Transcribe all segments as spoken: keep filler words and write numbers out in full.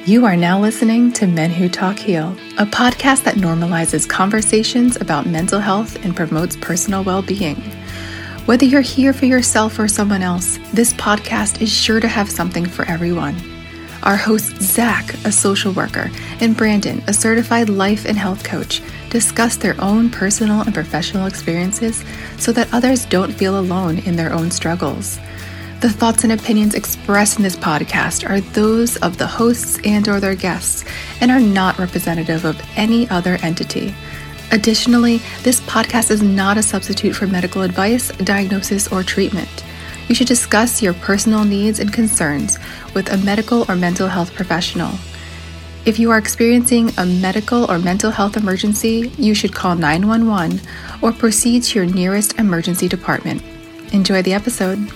You are now listening to Men Who Talk Heal, a podcast that normalizes conversations about mental health and promotes personal well-being. Whether you're here for yourself or someone else, this podcast is sure to have something for everyone. Our hosts, Zach, a social worker, and Brandon, a certified life and health coach, discuss their own personal and professional experiences so that others don't feel alone in their own struggles. The thoughts and opinions expressed in this podcast are those of the hosts and or their guests and are not representative of any other entity. Additionally, this podcast is not a substitute for medical advice, diagnosis, or treatment. You should discuss your personal needs and concerns with a medical or mental health professional. If you are experiencing a medical or mental health emergency, you should call nine one one or proceed to your nearest emergency department. Enjoy the episode.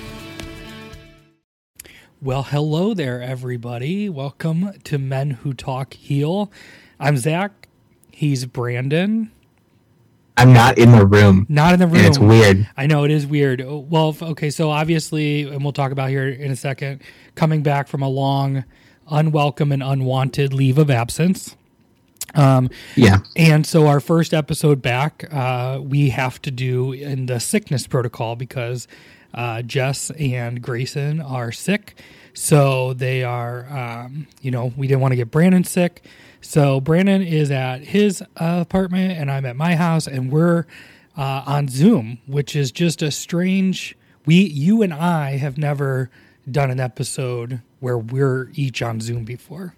Well, hello there, everybody. Welcome to Men Who Talk Heal. I'm Zach. He's Brandon. I'm not in the room. Not in the room. And it's weird. I know, it is weird. Well, okay, so obviously, and we'll talk about here in a second, coming back from a long, unwelcome and unwanted leave of absence. Um, yeah. And so our first episode back, uh, we have to do in the sickness protocol because uh, Jess and Grayson are sick. So they are, um, you know, we didn't want to get Brandon sick. So Brandon is at his uh, apartment and I'm at my house, and we're uh, on Zoom, which is just a strange, we, you and I have never done an episode where we're each on Zoom before.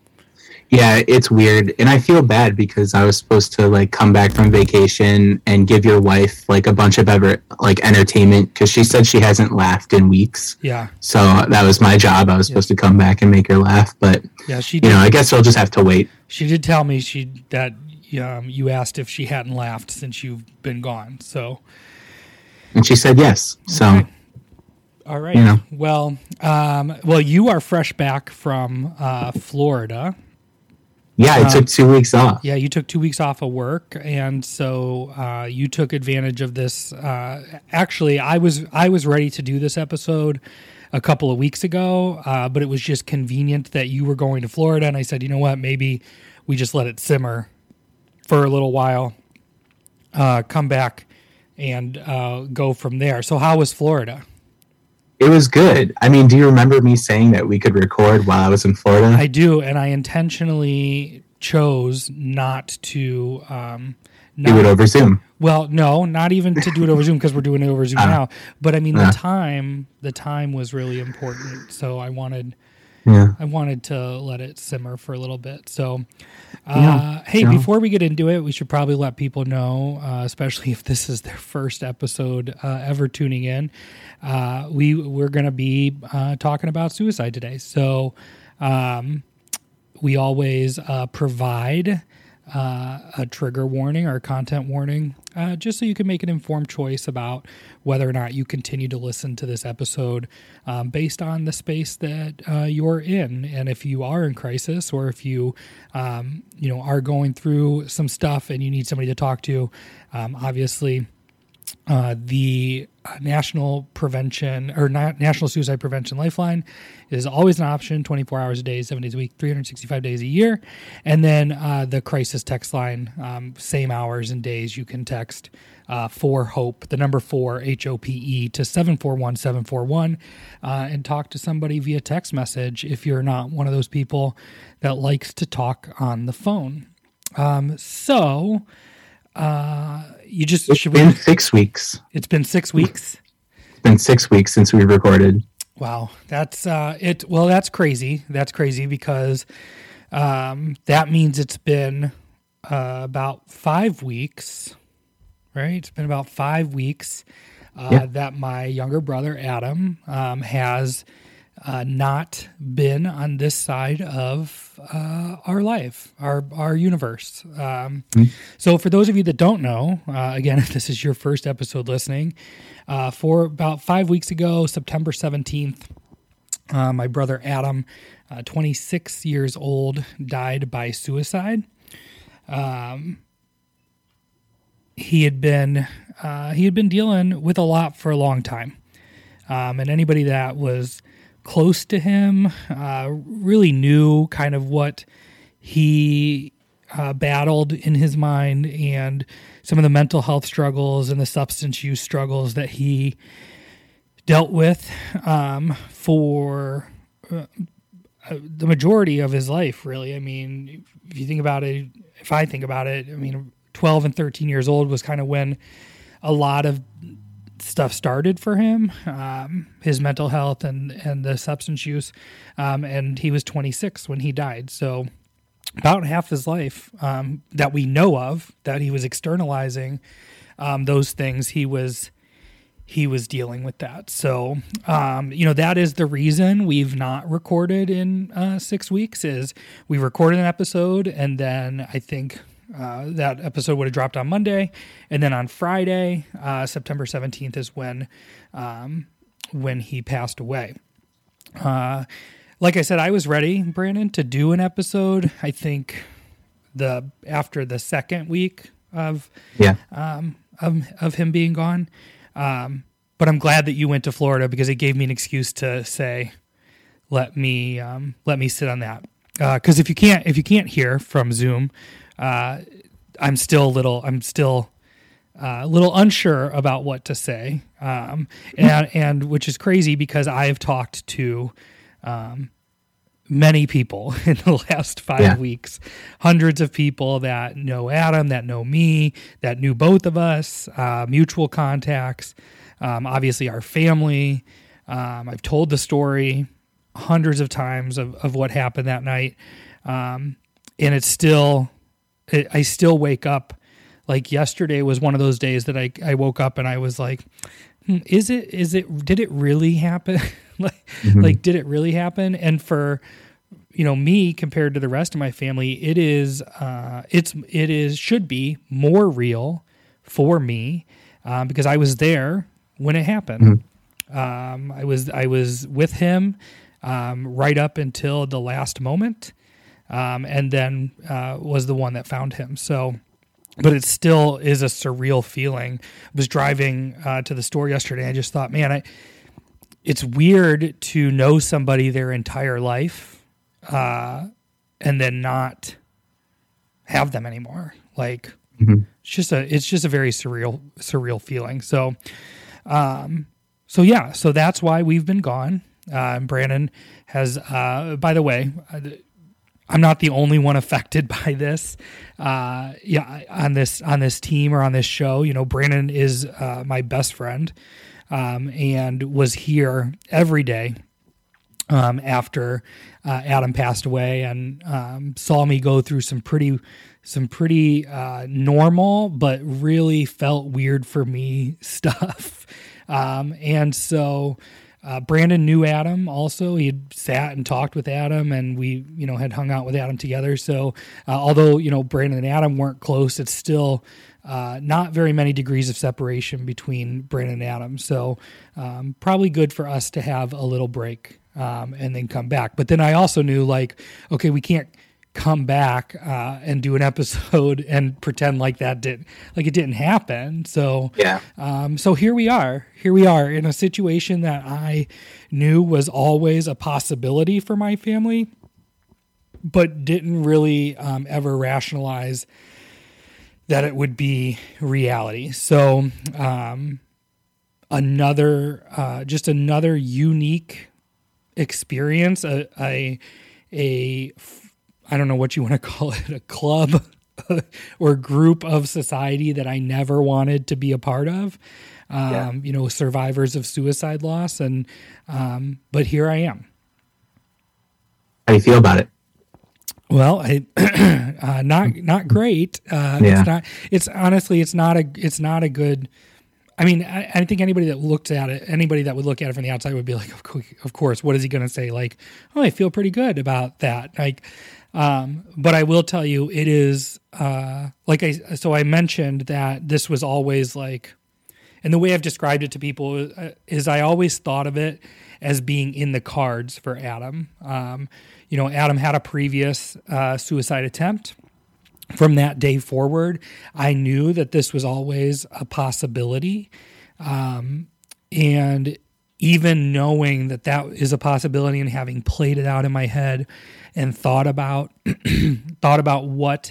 Yeah, it's weird. And I feel bad because I was supposed to like come back from vacation and give your wife like a bunch of ever like entertainment because she said she hasn't laughed in weeks. Yeah. So that was my job. I was supposed yeah. to come back and make her laugh, but yeah, she did. You know, I guess we'll just have to wait. She did tell me she that um, you asked if she hadn't laughed since you've been gone. So, and she said yes. So. Okay. All right. You know. Well, um, well, you are fresh back from uh, Florida. Yeah, I um, took two weeks off. Yeah, you took two weeks off of work, and so uh, you took advantage of this. Uh, actually, I was I was ready to do this episode a couple of weeks ago, uh, but it was just convenient that you were going to Florida, and I said, you know what, maybe we just let it simmer for a little while, uh, come back, and uh, go from there. So how was Florida? It was good. I mean, do you remember me saying that we could record while I was in Florida? I do, and I intentionally chose not to um, not, do it over Zoom. Well, no, not even to do it over Zoom because we're doing it over Zoom uh, now. But I mean, uh, the time, the time was really important. So I wanted, yeah. I wanted to let it simmer for a little bit. So, uh, yeah, hey, yeah. before we get into it, we should probably let people know, uh, especially if this is their first episode uh, ever tuning in. Uh, we we're going to be uh, talking about suicide today. So, um, we always uh, provide uh, a trigger warning or a content warning, uh, just so you can make an informed choice about whether or not you continue to listen to this episode um, based on the space that uh, you're in. And if you are in crisis, or if you, um, you know, are going through some stuff and you need somebody to talk to, um, obviously, uh, the National Prevention or National Suicide Prevention Lifeline is always an option, twenty-four hours a day, seven days a week, three hundred sixty-five days a year. And then uh, the crisis text line, um, same hours and days you can text uh, for HOPE, the number four, H O P E, to seven four one seven four one uh, and talk to somebody via text message if you're not one of those people that likes to talk on the phone. Um, so... Uh, you just it's should been we, six weeks. It's been six weeks. It's been six weeks since we recorded. Wow, that's uh, it. Well, that's crazy. That's crazy because um, that means it's been uh, about five weeks, right? It's been about five weeks uh, yeah. that my younger brother Adam um, has uh, not been on this side of uh, our life, our our universe. Um, mm-hmm. So for those of you that don't know, uh, again, if this is your first episode listening, uh, for about five weeks ago, September seventeenth, uh, my brother Adam, uh, twenty-six years old, died by suicide. Um, he had been uh, he had been dealing with a lot for a long time, um, and anybody that was close to him, uh, really knew kind of what he uh, battled in his mind and some of the mental health struggles and the substance use struggles that he dealt with um, for uh, the majority of his life, really. I mean, if you think about it, if I think about it, I mean, twelve and thirteen years old was kind of when a lot of stuff started for him, um, his mental health and, and the substance use. Um, and he was twenty-six when he died. So about half his life um, that we know of, that he was externalizing um, those things, he was he was dealing with that. So, um, you know, that is the reason we've not recorded in uh, six weeks is we recorded an episode, and then I think uh, that episode would have dropped on Monday, and then on Friday, uh, September seventeenth is when um, when he passed away. Uh, like I said, I was ready, Brandon, to do an episode. I think the after the second week of yeah um, of of him being gone. Um, but I'm glad that you went to Florida because it gave me an excuse to say, let me, um, let me sit on that. Uh, cause if you can't, if you can't hear from Zoom, uh, I'm still a little, I'm still uh, a little unsure about what to say. Um, and, and which is crazy because I have talked to, um, many people in the last five yeah. weeks, hundreds of people that know Adam, that know me, that knew both of us, uh, mutual contacts, um, obviously our family. Um, I've told the story hundreds of times of, of what happened that night. Um, and it's still, it, I still wake up like yesterday was one of those days that I, I woke up and I was like, hmm, is it, is it, did it really happen? like, mm-hmm. like, did it really happen? And for, you know, me compared to the rest of my family, it is, uh, it's, it is, should be more real for me, um, because I was there when it happened. Mm-hmm. Um, I was, I was with him, um, right up until the last moment. Um, and then, uh, was the one that found him. So, but it still is a surreal feeling. I was driving, uh, to the store yesterday. I just thought, man, I, it's weird to know somebody their entire life, uh, and then not have them anymore. Like mm-hmm. it's just a, it's just a very surreal, surreal feeling. So, um, so yeah, so that's why we've been gone. Uh, Brandon has, uh, by the way, I'm not the only one affected by this. Uh, yeah, on this, on this team or on this show, you know, Brandon is, uh, my best friend. Um, and was here every day um, after uh, Adam passed away, and um, saw me go through some pretty, some pretty uh, normal but really felt weird for me stuff. Um, and so uh, Brandon knew Adam also. He had sat and talked with Adam, and we, you know, had hung out with Adam together. So uh, although you know Brandon and Adam weren't close, it's still. Uh, not very many degrees of separation between Brandon and Adam. So um, probably good for us to have a little break um, and then come back. But then I also knew like, okay, we can't come back uh, and do an episode and pretend like that did like it didn't happen. So yeah. Um, so here we are. Here we are in a situation that I knew was always a possibility for my family, but didn't really um, ever rationalize that it would be reality. So, um, another, uh, just another unique experience, a, a, a, I don't know what you want to call it, a club or group of society that I never wanted to be a part of, um, yeah. you know, survivors of suicide loss. And, um, but here I am. How do you feel about it? Well, I, uh, not not great. Uh, yeah. It's not. It's honestly, it's not a. It's not a good. I mean, I, I think anybody that looked at it, anybody that would look at it from the outside would be like, of course, of course what is he going to say? Like, oh, I feel pretty good about that. Like, um, but I will tell you, it is uh, like I. So I mentioned that this was always like, and the way I've described it to people is, is I always thought of it as being in the cards for Adam. Um, You know, Adam had a previous uh, suicide attempt. From that day forward, I knew that this was always a possibility. Um, and even knowing that that is a possibility and having played it out in my head and thought about thought about what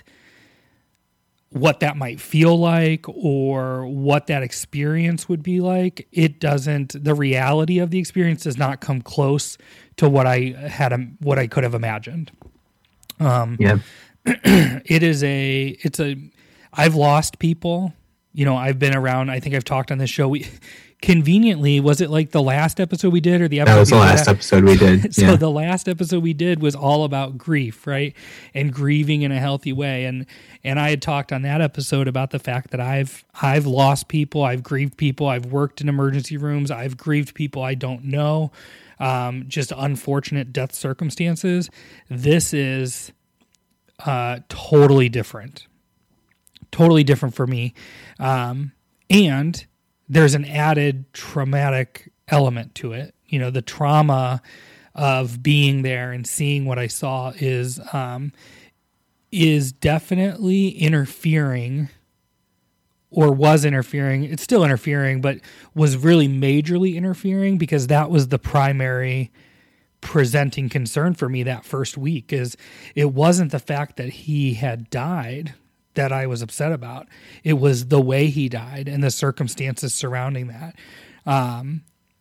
what that might feel like or what that experience would be like, it doesn't, the reality of the experience does not come close to what I had, what I could have imagined. Um, yeah. It is a, it's a, I've lost people, you know, I've been around, I think I've talked on this show. We conveniently, was it like the last episode we did or the episode? That was the last episode we did. So yeah. the last episode we did was all about grief, right? And grieving in a healthy way. And, and I had talked on that episode about the fact that I've, I've lost people. I've grieved people. I've worked in emergency rooms. I've grieved people I don't know. Um, just unfortunate death circumstances. This is, uh, totally different. Totally different for me. Um, and there's an added traumatic element to it. You know, the trauma of being there and seeing what I saw is, um, is definitely interfering or was interfering. It's still interfering, but was really majorly interfering because that was the primary presenting concern for me that first week. Is it wasn't the fact that he had died that I was upset about. It was the way he died and the circumstances surrounding that. Um,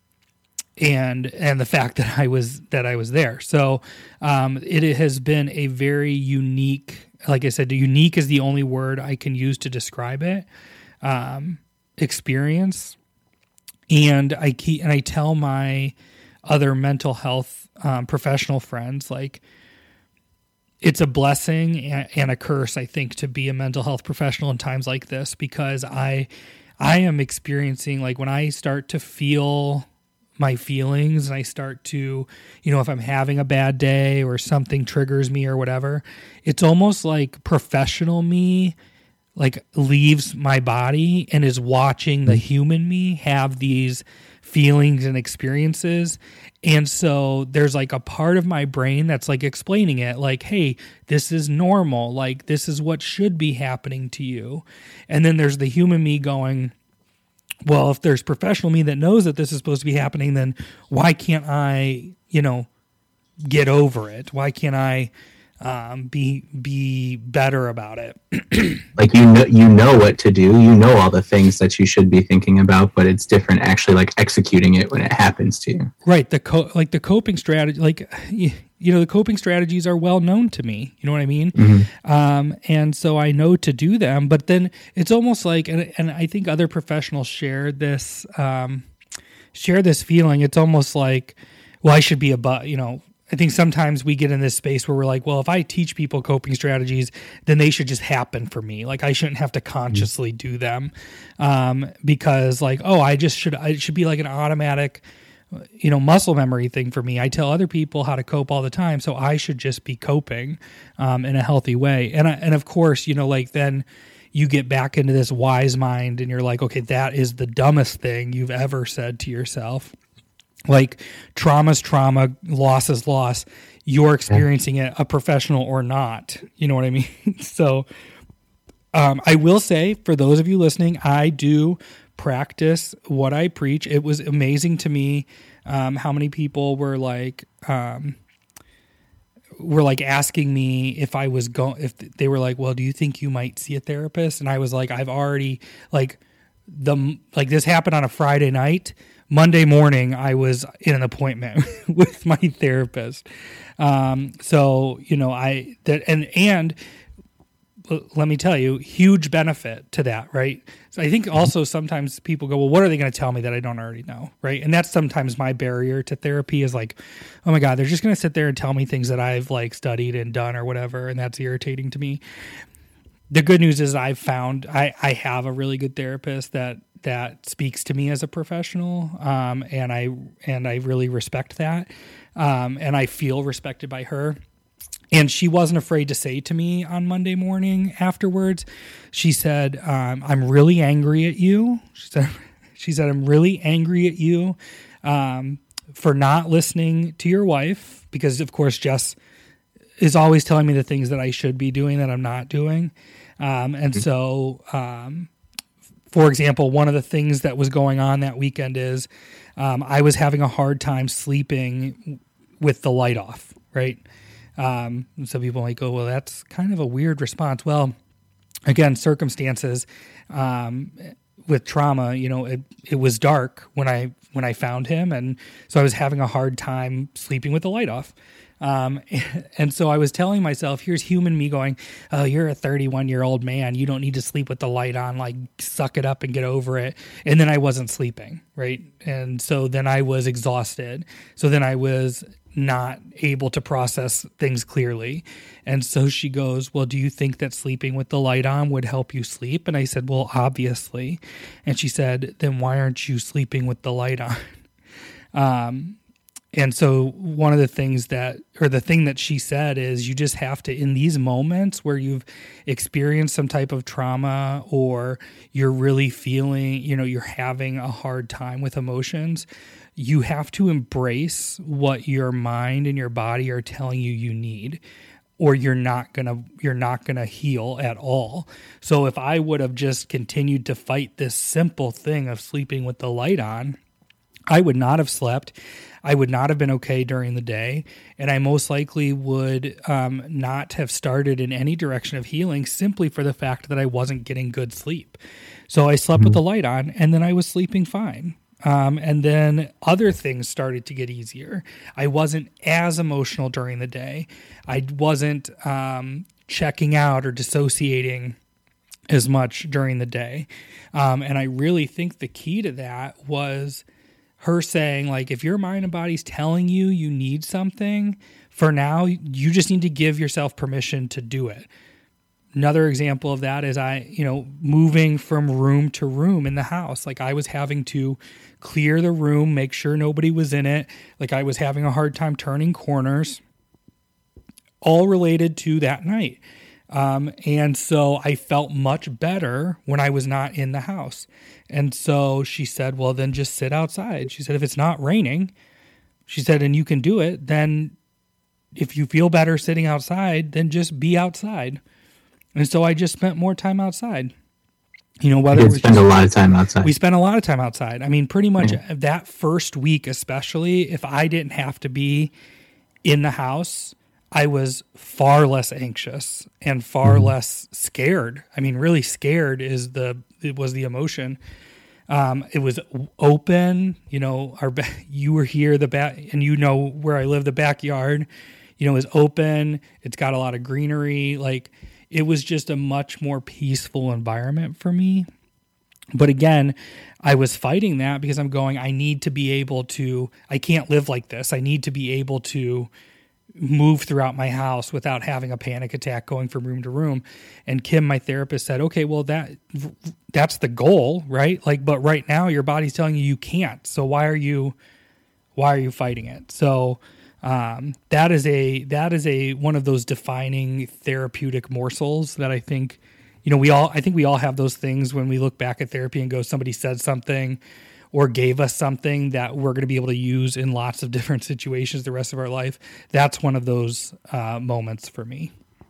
and, and the fact that I was, that I was there. So, um, it, it has been a very unique, like I said, unique is the only word I can use to describe it, um, experience. And I keep, and I tell my other mental health, um, professional friends, like, it's a blessing and a curse, I think, to be a mental health professional in times like this, because I, I am experiencing, like, when I start to feel my feelings and I start to, you know, if I'm having a bad day or something triggers me or whatever, it's almost like professional me, like, leaves my body and is watching the human me have these feelings and experiences. And so there's like a part of my brain that's like explaining it, like, hey, this is normal. Like, this is what should be happening to you. And then there's the human me going, well, if there's professional me that knows that this is supposed to be happening, then why can't I, you know, get over it? Why can't I um, be be better about it? Like, you know, you know what to do. You know all the things that you should be thinking about, but it's different actually, like, executing it when it happens to you. Right. The co- like the coping strategy, like, you, you know, the coping strategies are well known to me. You know what I mean? Mm-hmm. Um, and so I know to do them. But then it's almost like, and, and I think other professionals share this, um, share this feeling. It's almost like, well, I should be above, you know. I think sometimes we get in this space where we're like, well, if I teach people coping strategies, then they should just happen for me. Like, I shouldn't have to consciously do them, um, because, like, oh, I just should, I should be like an automatic, you know, muscle memory thing for me. I tell other people how to cope all the time, so I should just be coping um, in a healthy way. And I, and of course, you know, like, then you get back into this wise mind and you're like, okay, that is the dumbest thing you've ever said to yourself. Like, trauma's trauma, loss is loss. You're experiencing it, a professional or not. You know what I mean? So um, I will say, for those of you listening, I do practice what I preach. It was amazing to me um, how many people were like, um, were like asking me if I was going, if they were like, well, do you think you might see a therapist? And I was like, I've already, like, the, like, this happened on a Friday night. Monday morning, I was in an appointment with my therapist. Um, so, you know, I, that, and, and let me tell you, huge benefit to that, right? So I think also sometimes people go, well, what are they going to tell me that I don't already know, right? And that's sometimes my barrier to therapy is like, oh my God, they're just going to sit there and tell me things that I've, like, studied and done or whatever, and that's irritating to me. The good news is I've found, I, I have a really good therapist that, that speaks to me as a professional. Um, and I, and I really respect that. Um, and I feel respected by her. And she wasn't afraid to say to me on Monday morning afterwards, she said, um, I'm really angry at you. She said, she said, I'm really angry at you, um, for not listening to your wife, because of course, Jess is always telling me the things that I should be doing that I'm not doing. Um, and so, um, for example, one of the things that was going on that weekend is um, I was having a hard time sleeping with the light off, right? Um, some people might go, well, that's kind of a weird response. Well, again, circumstances um, with trauma, you know, it, it was dark when I when I found him, and so I was having a hard time sleeping with the light off. Um, and so I was telling myself, here's human me going, oh, you're a thirty-one year old man. You don't need to sleep with the light on, like suck it up and get over it. And then I wasn't sleeping. Right. And so then I was exhausted. So then I was not able to process things clearly. And so she goes, well, do you think that sleeping with the light on would help you sleep? And I said, well, obviously. And she said, then why aren't you sleeping with the light on? Um, And so one of the things that, or the thing that she said is you just have to, in these moments where you've experienced some type of trauma or you're really feeling, you know, you're having a hard time with emotions, you have to embrace what your mind and your body are telling you you need, or you're not gonna, you're not gonna heal at all. So if I would have just continued to fight this simple thing of sleeping with the light on, I would not have slept. I would not have been okay during the day, and I most likely would um, not have started in any direction of healing simply for the fact that I wasn't getting good sleep. So I slept mm-hmm. with the light on, and then I was sleeping fine. Um, and then other things started to get easier. I wasn't as emotional during the day. I wasn't um, checking out or dissociating as much during the day. Um, and I really think the key to that was her saying, like, if your mind and body's telling you you need something, for now, you just need to give yourself permission to do it. Another example of that is I, you know, moving from room to room in the house. Like I was having to clear the room, make sure nobody was in it. Like I was having a hard time turning corners, all related to that night. Um, and so I felt much better when I was not in the house. And so she said, well, then just sit outside. She said, if it's not raining, she said, and you can do it, then if you feel better sitting outside, then just be outside. And so I just spent more time outside. You know, whether we spend just, a lot of time outside. We spent a lot of time outside. I mean, pretty much yeah. that first week, especially if I didn't have to be in the house, I was far less anxious and far mm-hmm. less scared. I mean, really scared is the, it was the emotion. Um, it was open, you know, our, you were here, the back, and you know where I live, the backyard, you know, is open. It's got a lot of greenery. Like it was just a much more peaceful environment for me. But again, I was fighting that because I'm going, I need to be able to, I can't live like this. I need to be able to move throughout my house without having a panic attack going from room to room. And Kim, my therapist, said, okay, well, that that's the goal, right? Like, but right now your body's telling you you can't. So why are you, why are you fighting it? So um, that is a, that is a, one of those defining therapeutic morsels that I think, you know, we all, I think we all have those things when we look back at therapy and go, somebody said something or gave us something that we're going to be able to use in lots of different situations the rest of our life. That's one of those uh, moments for me.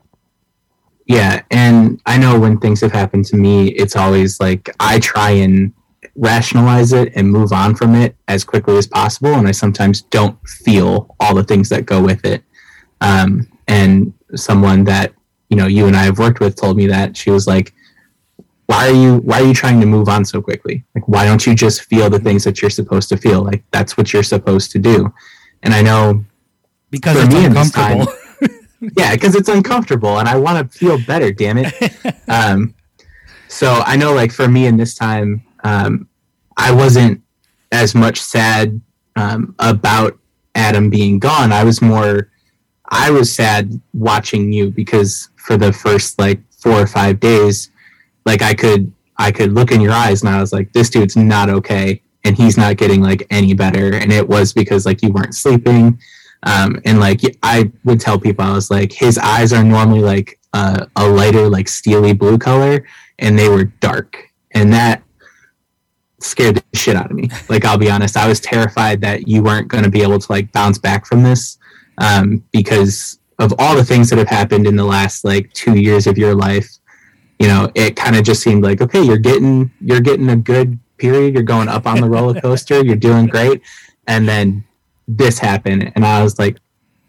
Yeah. And I know when things have happened to me, it's always like, I try and rationalize it and move on from it as quickly as possible. And I sometimes don't feel all the things that go with it. Um, and someone that, you know, you and I have worked with told me that. She was like, why are you, why are you trying to move on so quickly? Like, why don't you just feel the things that you're supposed to feel? Like, that's what you're supposed to do. And I know because it's uncomfortable. Time, yeah, because it's uncomfortable and I want to feel better, damn it. Um, so I know, like, for me in this time, um, I wasn't as much sad um, about Adam being gone. I was more, I was sad watching you because for the first, like, four or five days, like I could, I could look in your eyes and I was like, this dude's not okay. And he's not getting like any better. And it was because like you weren't sleeping. Um, and like, I would tell people, I was like, his eyes are normally like uh, a lighter, like steely blue color. And they were dark. And that scared the shit out of me. Like, I'll be honest, I was terrified that you weren't going to be able to like bounce back from this um, because of all the things that have happened in the last like two years of your life. you know, it kind of just seemed like, okay, you're getting you're getting a good period. You're going up on the roller coaster. You're doing great. And then this happened. And I was like,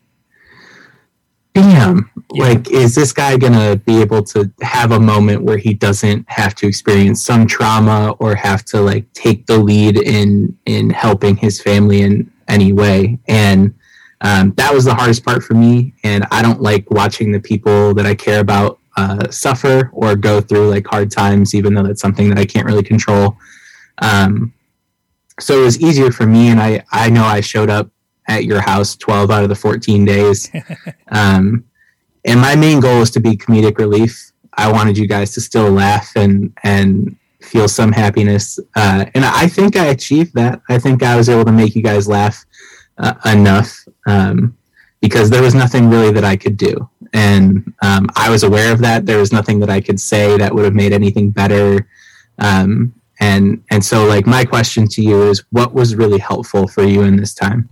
damn, yeah. like, is this guy going to be able to have a moment where he doesn't have to experience some trauma or have to, like, take the lead in, in helping his family in any way? And um, that was the hardest part for me. And I don't like watching the people that I care about uh, suffer or go through, like, hard times, even though that's something that I can't really control. Um, so it was easier for me. And I, I know I showed up at your house twelve out of the fourteen days. Um, and my main goal is to be comedic relief. I wanted you guys to still laugh and, and feel some happiness. Uh, and I think I achieved that. I think I was able to make you guys laugh uh, enough um, because there was nothing really that I could do. And um, I was aware of that. There was nothing that I could say that would have made anything better. Um, and, and so, like, my question to you is, what was really helpful for you in this time?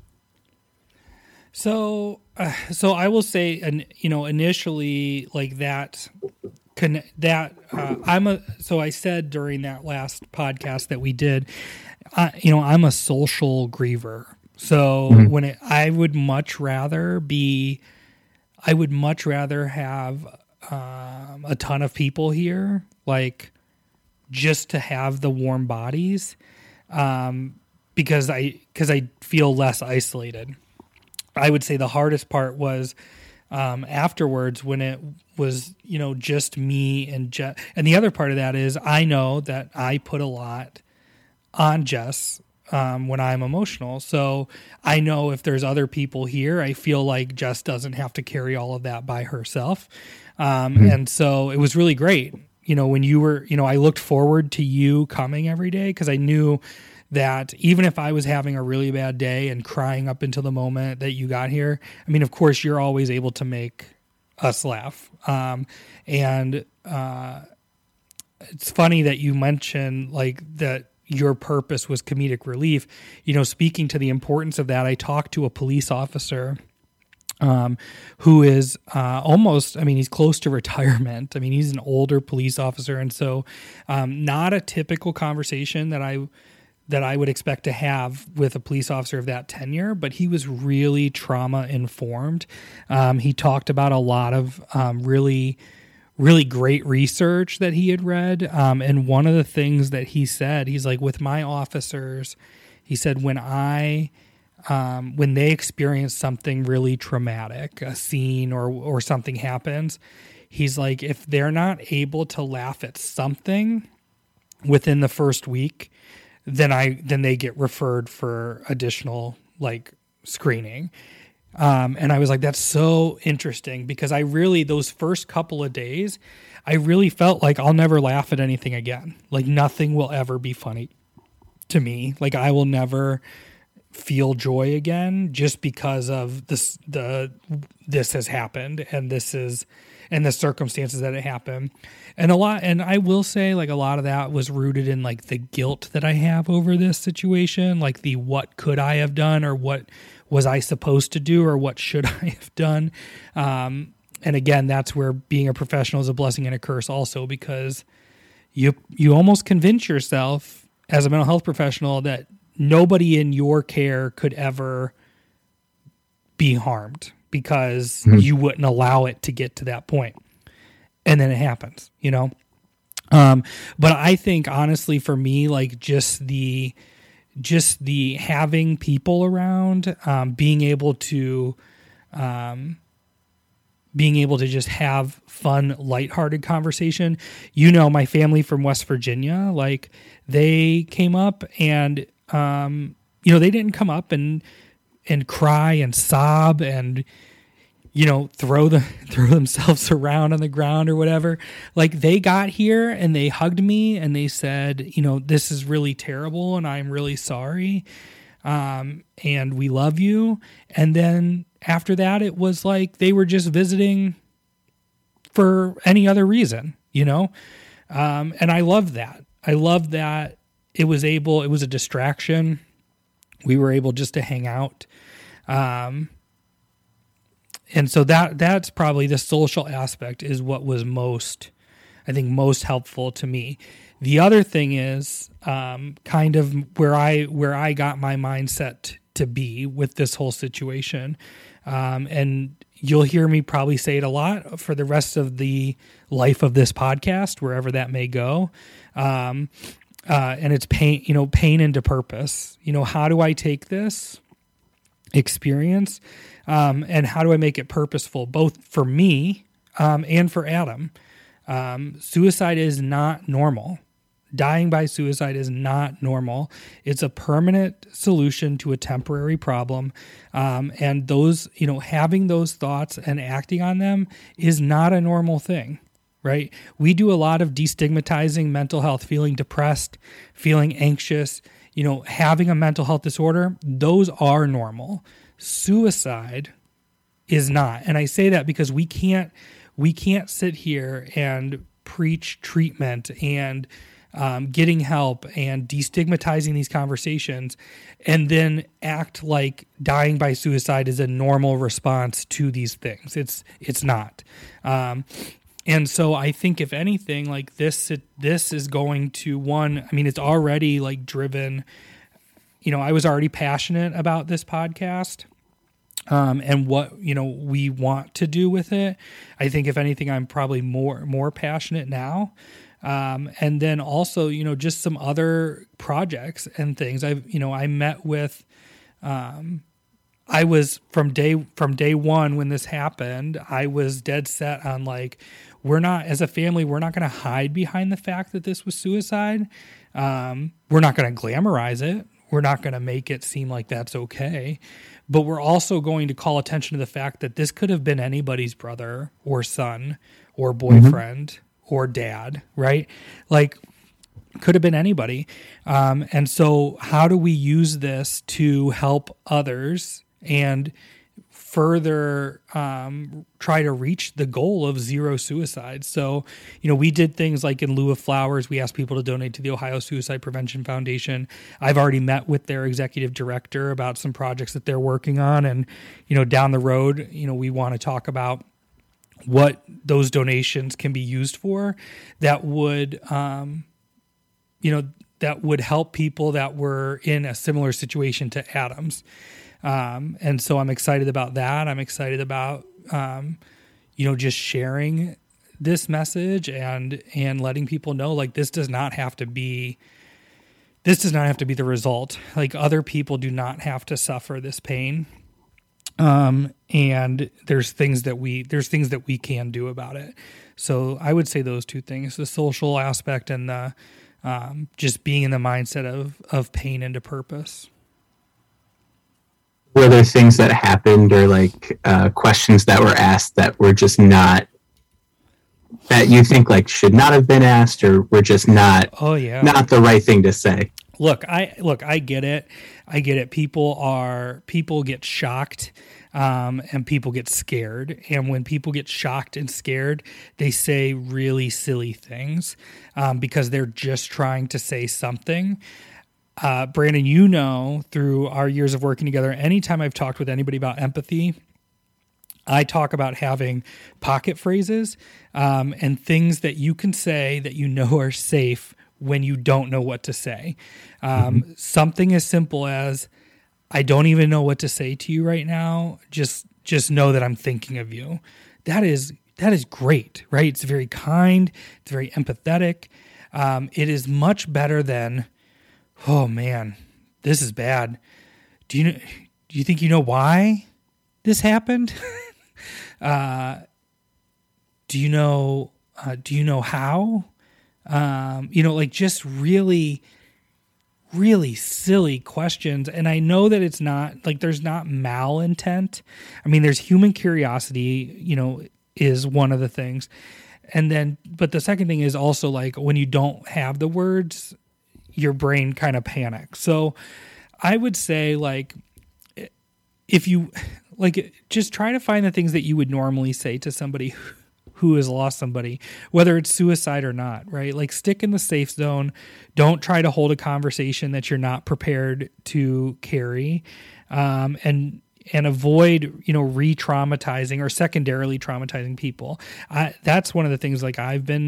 So, uh, so I will say, and you know, initially, like that, con- that uh, I'm a. So I said during that last podcast that we did, uh, you know, I'm a social griever. So mm-hmm. when it, I would much rather be, I would much rather have um, a ton of people here, like just to have the warm bodies, um, because I because I feel less isolated. I would say the hardest part was um, afterwards when it was, you know, just me and Jess. And the other part of that is I know that I put a lot on Jess um, when I'm emotional. So I know if there's other people here, I feel like Jess doesn't have to carry all of that by herself. Um, mm-hmm. And so it was really great. You know, when you were, you know, I looked forward to you coming every day because I knew that even if I was having a really bad day and crying up until the moment that you got here, I mean, of course, you're always able to make us laugh. Um, and uh, it's funny that you mentioned like that your purpose was comedic relief. You know, speaking to the importance of that, I talked to a police officer um, who is uh, almost, I mean, he's close to retirement. I mean, he's an older police officer. And so um, not a typical conversation that I that I would expect to have with a police officer of that tenure, but he was really trauma informed. Um, he talked about a lot of um, really, really great research that he had read. Um, and one of the things that he said, he's like, with my officers, he said, when I, um, when they experience something really traumatic, a scene or, or something happens, he's like, if they're not able to laugh at something within the first week, then I then they get referred for additional like screening. Um, and I was like, that's so interesting because I really, those first couple of days, I really felt like I'll never laugh at anything again. Like nothing will ever be funny to me. Like I will never feel joy again just because of this, the, this has happened and this is, and the circumstances that it happened. And a lot, and I will say like a lot of that was rooted in like the guilt that I have over this situation, like the, what could I have done or what was I supposed to do or what should I have done? Um, and again, that's where being a professional is a blessing and a curse also, because you, you almost convince yourself as a mental health professional that nobody in your care could ever be harmed, because mm-hmm. you wouldn't allow it to get to that point. And then it happens, you know? Um, but I think honestly for me, like just the, just the having people around, um, being able to, um, being able to just have fun, lighthearted conversation. You know, my family from West Virginia, like they came up and, um, you know, they didn't come up and, and cry and sob and, you know, throw the throw themselves around on the ground or whatever. Like they got here and they hugged me and they said, you know, this is really terrible and I'm really sorry. Um, and we love you. And then after that, it was like they were just visiting for any other reason, you know? Um, and I loved that. I loved that it was able, it was a distraction. We were able just to hang out. Um, and so that, that's probably the social aspect is what was most, I think most helpful to me. The other thing is um, kind of where I where I got my mindset to be with this whole situation. Um, and you'll hear me probably say it a lot for the rest of the life of this podcast, wherever that may go. Um, uh, and it's pain, you know, pain into purpose. You know, how do I take this experience um, and how do I make it purposeful, both for me um, and for Adam? Um, suicide is not normal. Dying by suicide is not normal. It's a permanent solution to a temporary problem. Um, and those, you know, having those thoughts and acting on them is not a normal thing, right? We do a lot of destigmatizing mental health, feeling depressed, feeling anxious, you know, having a mental health disorder. Those are normal. Suicide is not. And I say that because we can't, we can't sit here and preach treatment and Um, getting help and destigmatizing these conversations and then act like dying by suicide is a normal response to these things. It's it's not. Um, and so I think if anything, like this, it, this is going to one, I mean, it's already like driven, you know, I was already passionate about this podcast um, and what, you know, we want to do with it. I think if anything, I'm probably more, more passionate now. Um, and then also, you know, just some other projects and things. I've, you know, I met with, um, I was from day, from day one when this happened, I was dead set on like, we're not, as a family, we're not going to hide behind the fact that this was suicide. Um, we're not going to glamorize it. We're not going to make it seem like that's okay. But we're also going to call attention to the fact that this could have been anybody's brother or son or boyfriend. Mm-hmm. Or dad, right? Like, could have been anybody. Um, and so how do we use this to help others and further um, try to reach the goal of zero suicide? So, you know, we did things like in lieu of flowers, we asked people to donate to the Ohio Suicide Prevention Foundation. I've already met with their executive director about some projects that they're working on. And, you know, down the road, you know, we want to talk about what those donations can be used for that would, um, you know, that would help people that were in a similar situation to Adam's. Um, and so I'm excited about that. I'm excited about, um, you know, just sharing this message and, and letting people know, like, this does not have to be, this does not have to be the result. Like, other people do not have to suffer this pain. Um, and there's things that we, there's things that we can do about it. So I would say those two things, the social aspect and the, um, just being in the mindset of, of pain into purpose. Were there things that happened or like, uh, questions that were asked that were just not, that you think like should not have been asked or were just not, oh yeah, not the right thing to say? Look, I look, I get it. I get it. People are, people get shocked, um, and people get scared. And when people get shocked and scared, they say really silly things, um, because they're just trying to say something. Uh, Brandon, you know, through our years of working together, anytime I've talked with anybody about empathy, I talk about having pocket phrases, um, and things that you can say that you know are safe when you don't know what to say. Um, mm-hmm. Something as simple as, I don't even know what to say to you right now. Just, just know that I'm thinking of you. That is, that is great, right? It's very kind. It's very empathetic. Um, it is much better than, oh man, this is bad. Do you know, do you think you know why this happened? uh, do you know, uh, do you know how? Um, you know, like just really, really silly questions. And I know that it's not like, there's not malintent. I mean, there's human curiosity, you know, is one of the things. And then, but the second thing is also like when you don't have the words, your brain kind of panics. So I would say like, if you like, just try to find the things that you would normally say to somebody who has lost somebody, whether it's suicide or not, right? Like stick in the safe zone. Don't try to hold a conversation that you're not prepared to carry, um, and, and avoid, you know, re-traumatizing or secondarily traumatizing people. I, that's one of the things like I've been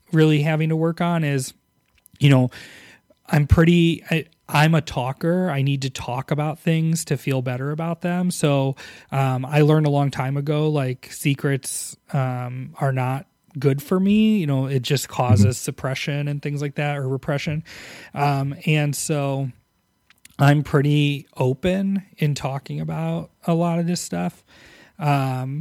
really having to work on is, you know, I'm pretty, I, I'm a talker. I need to talk about things to feel better about them. So um, I learned a long time ago, like secrets um, are not good for me. You know, it just causes mm-hmm. suppression and things like that, or repression. Um, and so I'm pretty open in talking about a lot of this stuff. Um,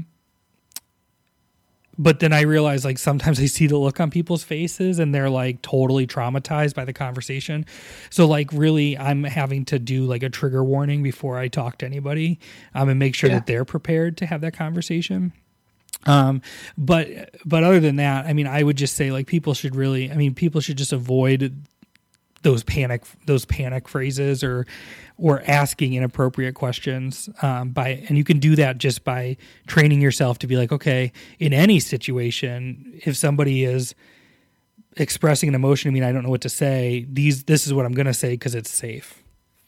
But then I realize, like, sometimes I see the look on people's faces and they're like totally traumatized by the conversation. So like really I'm having to do like a trigger warning before I talk to anybody um, and make sure yeah. that they're prepared to have that conversation. Um, but, but other than that, I mean, I would just say like people should really, I mean, people should just avoid those panic, those panic phrases or, or asking inappropriate questions, um, by, and you can do that just by training yourself to be like, okay, in any situation, if somebody is expressing an emotion, I mean, I don't know what to say. These, this is what I'm going to say, 'cause it's safe.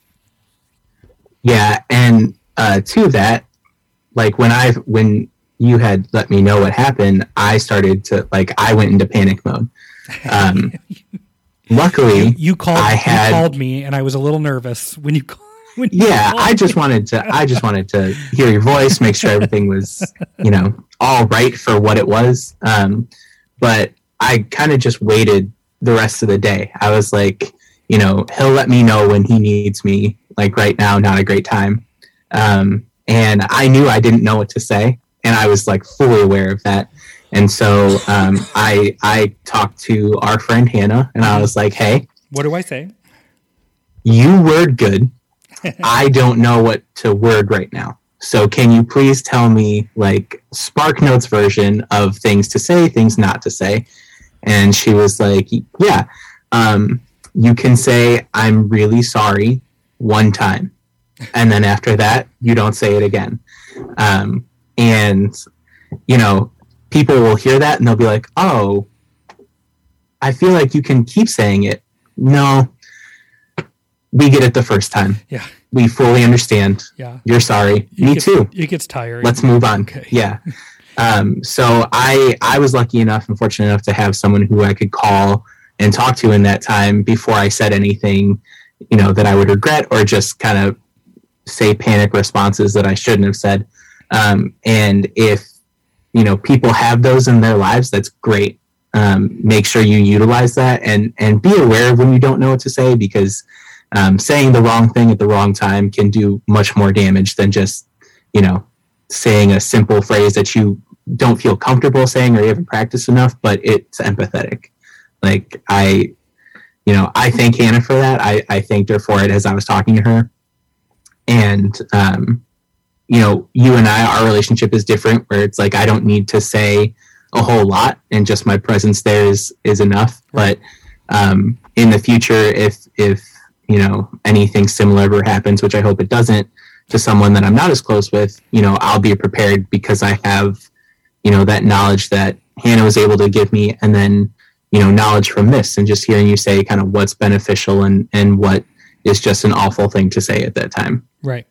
Yeah. And, uh, to that, like when I, when you had let me know what happened, I started to like, I went into panic mode. Um, Luckily, you, you called. I had, you called me, and I was a little nervous when you. When you yeah, I just me. wanted to. I just wanted to hear your voice, make sure everything was, you know, all right for what it was. Um, but I kind of just waited the rest of the day. I was like, you know, he'll let me know when he needs me. Like right now, not a great time. Um, and I knew I didn't know what to say, and I was like fully aware of that. And so um, I I talked to our friend Hannah, and I was like, hey. What do I say? You word good. I don't know what to word right now. So can you please tell me, like, Spark Notes version of things to say, things not to say? And she was like, yeah. Um, you can say, I'm really sorry one time. And then after that, you don't say it again. Um, and, you know, people will hear that and they'll be like, oh, I feel like you can keep saying it. No, we get it the first time. Yeah. We fully understand. Yeah. You're sorry. You Me gets, too. It gets tiring. Let's move on. Okay. Yeah. Um, so I, I was lucky enough and fortunate enough to have someone who I could call and talk to in that time before I said anything, you know, that I would regret or just kind of say panic responses that I shouldn't have said. Um, and if, you know, people have those in their lives, that's great. Um, make sure you utilize that and, and be aware of when you don't know what to say, because um, saying the wrong thing at the wrong time can do much more damage than just, you know, saying a simple phrase that you don't feel comfortable saying or you haven't practiced enough, but it's empathetic. Like I, you know, I thank Hannah for that. I, I thanked her for it as I was talking to her. And, um, you know, you and I, our relationship is different where it's like, I don't need to say a whole lot and just my presence there is, is enough. But um, in the future, if, if, you know, anything similar ever happens, which I hope it doesn't, to someone that I'm not as close with, you know, I'll be prepared because I have, you know, that knowledge that Hannah was able to give me, and then, you know, knowledge from this and just hearing you say kind of what's beneficial and, and what is just an awful thing to say at that time. Right.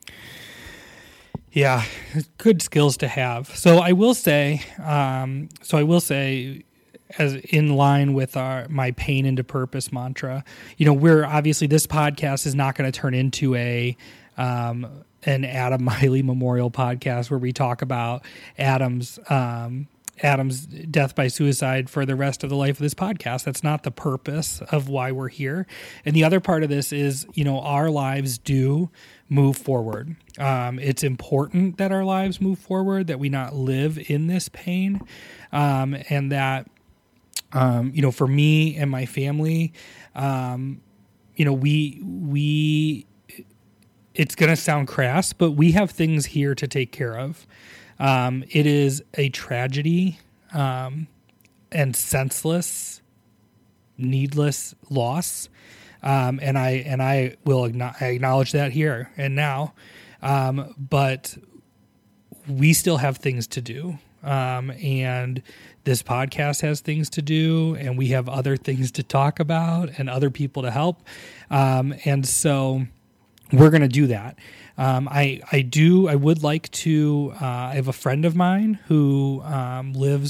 Yeah, good skills to have. So I will say, um, so I will say, as in line with our my pain into purpose mantra, you know, we're obviously this podcast is not going to turn into a um, an Adam Miley Memorial podcast where we talk about Adam's um, Adam's death by suicide for the rest of the life of this podcast. That's not the purpose of why we're here. And the other part of this is, you know, our lives do move forward. Um, it's important that our lives move forward, that we not live in this pain, um, and that, um, you know, for me and my family, um, you know, we, we, it's going to sound crass, but we have things here to take care of. Um, it is a tragedy, um, and senseless, needless loss. Um, and I, and I will acknowledge that here and now. Um, but we still have things to do. Um, and this podcast has things to do, and we have other things to talk about and other people to help. Um, and so we're going to do that. Um, I, I do, I would like to, uh, I have a friend of mine who, um, lives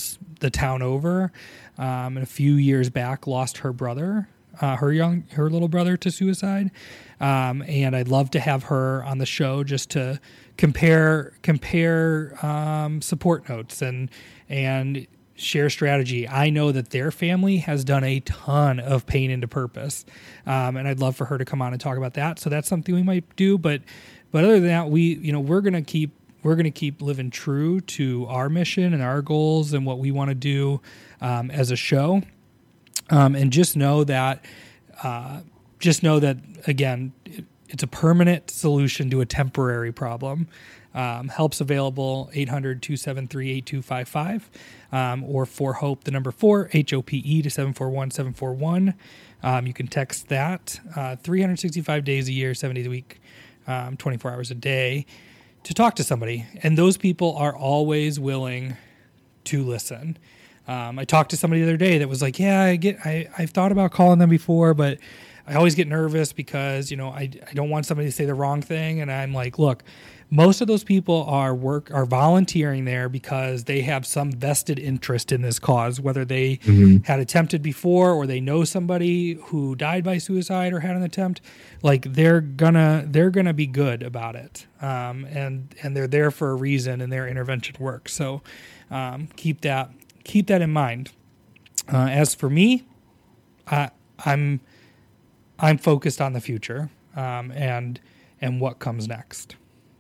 the town over, um, and a few years back lost her brother, uh, her young, her little brother to suicide. Um, and I'd love to have her on the show just to compare, compare, um, support notes and, and share strategy. I know that their family has done a ton of pain into purpose. Um, and I'd love for her to come on and talk about that. So that's something we might do. But, but other than that, we, you know, we're going to keep, we're going to keep living true to our mission and our goals and what we want to do, um, as a show. Um, and just know that, uh, just know that again, it, it's a permanent solution to a temporary problem. Um, help's available eight hundred, two seven three, eight two five five, um, or for HOPE, the number four, H O P E to seven four one, seven four one. Um, you can text that, uh, three hundred sixty-five days a year, seven days a week, um, twenty-four hours a day to talk to somebody. And those people are always willing to listen. Um, I talked to somebody the other day that was like, yeah, I get, I, I've thought about calling them before, but I always get nervous because, you know, I, I don't want somebody to say the wrong thing. And I'm like, look, most of those people are work are volunteering there because they have some vested interest in this cause, whether they mm-hmm. had attempted before or they know somebody who died by suicide or had an attempt. Like they're gonna they're gonna be good about it, um, and and they're there for a reason, and their intervention works. So um, keep that keep that in mind. Uh, as for me, I, I'm I'm focused on the future um, and and what comes next.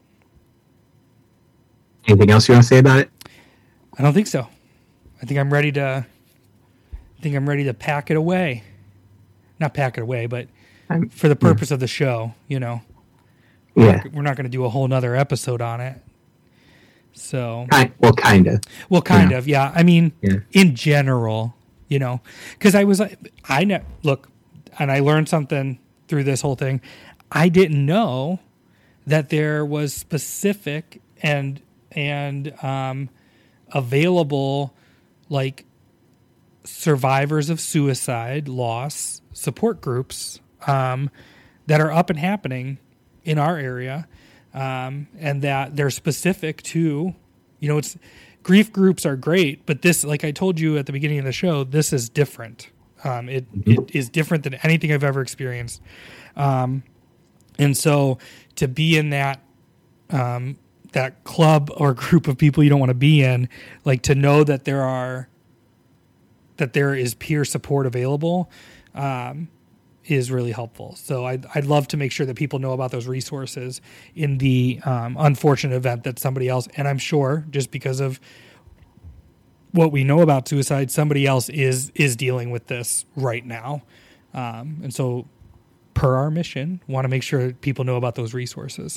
Anything else you want to say about it? I don't think so. I think I'm ready to. I think I'm ready to pack it away. Not pack it away, but I'm, for the purpose yeah. of the show, you know. We're yeah. Not, we're not going to do a whole nother episode on it. So. Kind, well, kind of. Well, kind yeah. of. Yeah. I mean, yeah. in general, you know, because I was like, I know. Look, and I learned something through this whole thing. I didn't know that there was specific and. and um, available like survivors of suicide loss support groups um, that are up and happening in our area, um, and that they're specific to, you know, it's grief groups are great, but this, like I told you at the beginning of the show, this is different. Um, it, it is different than anything I've ever experienced. Um, and so to be in that, um, that club or group of people you don't want to be in, like to know that there are, that there is peer support available, um, is really helpful. So I'd, I'd love to make sure that people know about those resources in the um, unfortunate event that somebody else, and I'm sure just because of what we know about suicide, somebody else is, is dealing with this right now. Um, and so per our mission, want to make sure people know about those resources.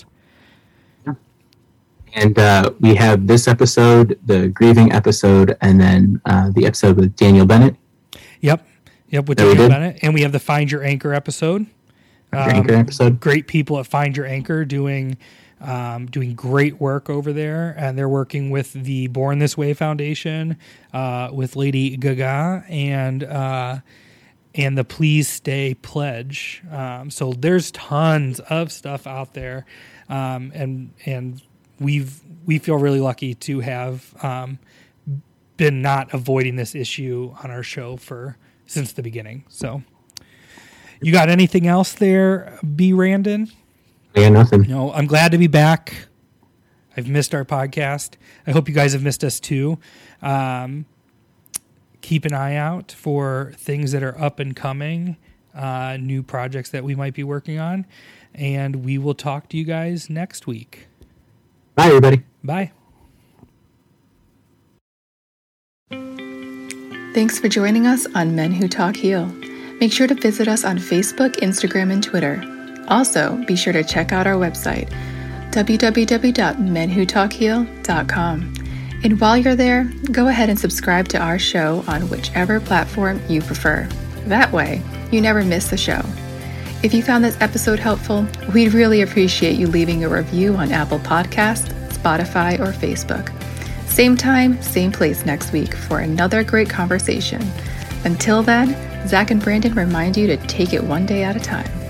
And uh, we have this episode, the grieving episode, and then uh, the episode with Daniel Bennett. Yep. Yep, with that Daniel Bennett. And we have the Find Your Anchor episode. Um, Anchor episode. Great people at Find Your Anchor doing um, doing great work over there. And they're working with the Born This Way Foundation, uh, with Lady Gaga, and uh, and the Please Stay Pledge. Um, so there's tons of stuff out there. Um, and and we've we feel really lucky to have um, been not avoiding this issue on our show for since the beginning. So, you got anything else there, B. Randon? Yeah, nothing. No, I'm glad to be back. I've missed our podcast. I hope you guys have missed us too. Um, keep an eye out for things that are up and coming, uh, new projects that we might be working on, and we will talk to you guys next week. Bye, everybody. Bye. Thanks for joining us on Men Who Talk Heal. Make sure to visit us on Facebook, Instagram, and Twitter. Also, be sure to check out our website, w w w dot men who talk heal dot com. And while you're there, go ahead and subscribe to our show on whichever platform you prefer. That way, you never miss the show. If you found this episode helpful, we'd really appreciate you leaving a review on Apple Podcasts, Spotify, or Facebook. Same time, same place next week for another great conversation. Until then, Zach and Brandon remind you to take it one day at a time.